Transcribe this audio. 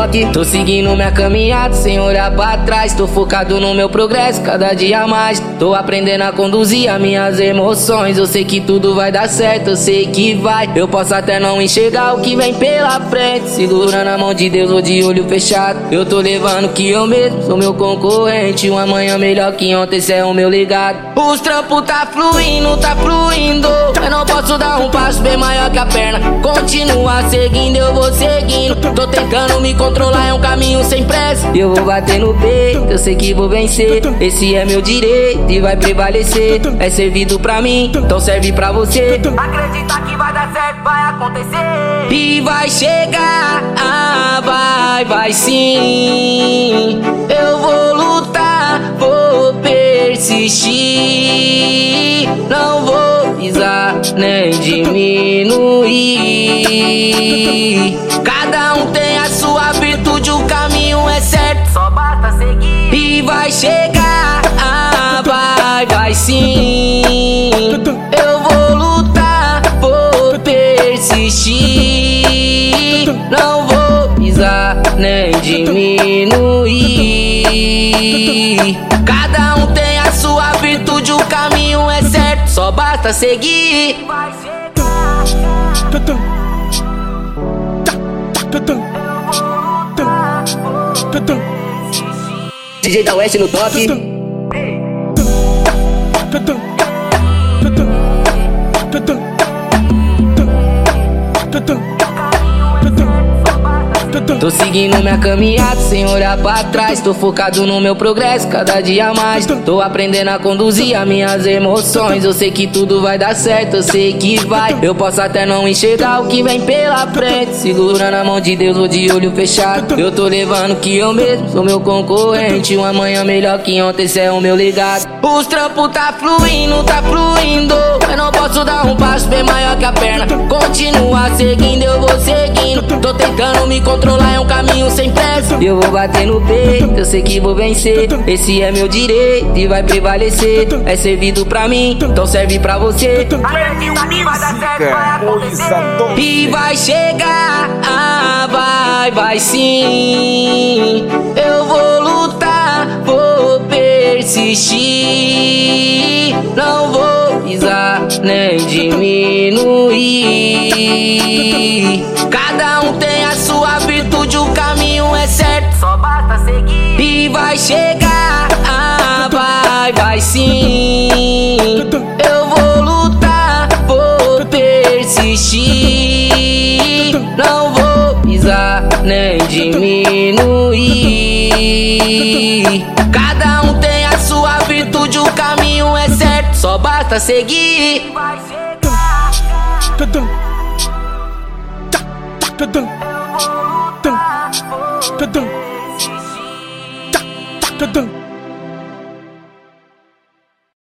toque. Tô seguindo minha caminhada sem olhar pra trás. Tô focado no meu progresso, cada dia mais. Tô aprendendo a conduzir as minhas emoções. Eu sei que tudo vai dar certo, eu sei que vai. Eu posso até não enxergar o que vem pela frente, segurando a mão de Deus ou de olho fechado. Eu tô levando que eu mesmo sou meu concorrente. Um amanhã melhor que ontem, esse é o meu legado. Os trampos tá fluindo, tá fluindo. Eu não posso dar um passo bem maior que a perna. Continua seguindo, eu vou seguindo. Tô tentando me controlar, é um caminho sem pressa. Eu vou bater no peito, eu sei que vou vencer. Esse é meu direito e vai prevalecer. É servido pra mim, então serve pra você. Acredita que vai dar certo, vai acontecer. E vai chegar, vai sim. Eu vou lutar, vou persistir. Não vou pisar nem diminuir. Cada um tem a sua virtude, o caminho é certo, só basta seguir. E vai chegar, vai sim. Eu vou lutar, vou persistir. Não vou pisar nem diminuir. Cada um tem a sua virtude, o caminho é certo, só basta seguir. Vai chegar. DJ da West no toque. Tô seguindo minha caminhada sem olhar pra trás. Tô focado no meu progresso, cada dia mais. Tô aprendendo a conduzir as minhas emoções. Eu sei que tudo vai dar certo, eu sei que vai. Eu posso até não enxergar o que vem pela frente, segurando a mão de Deus ou de olho fechado. Eu tô levando que eu mesmo sou meu concorrente. Um amanhã melhor que ontem, esse é o meu legado. Os trampos tá fluindo, tá fluindo. Eu não posso dar um passo bem maior que a perna. Continua seguindo, eu vou seguindo. Tô tentando me controlar, é um caminho sem pressa. Eu vou bater no peito, eu sei que vou vencer. Esse é meu direito e vai prevalecer. É servido pra mim, então serve pra você. Acredita que vai dar certo, vai acontecer. E vai chegar, vai sim. Eu vou lutar, vou persistir. Não vou pisar nem diminuir. Cada um tem a sua virtude, o caminho é certo, só basta seguir. E vai chegar, vai sim. Eu vou lutar, vou persistir. Não vou pisar nem diminuir. Cada um tem a sua virtude, o caminho é certo, só basta seguir. Vai chegar.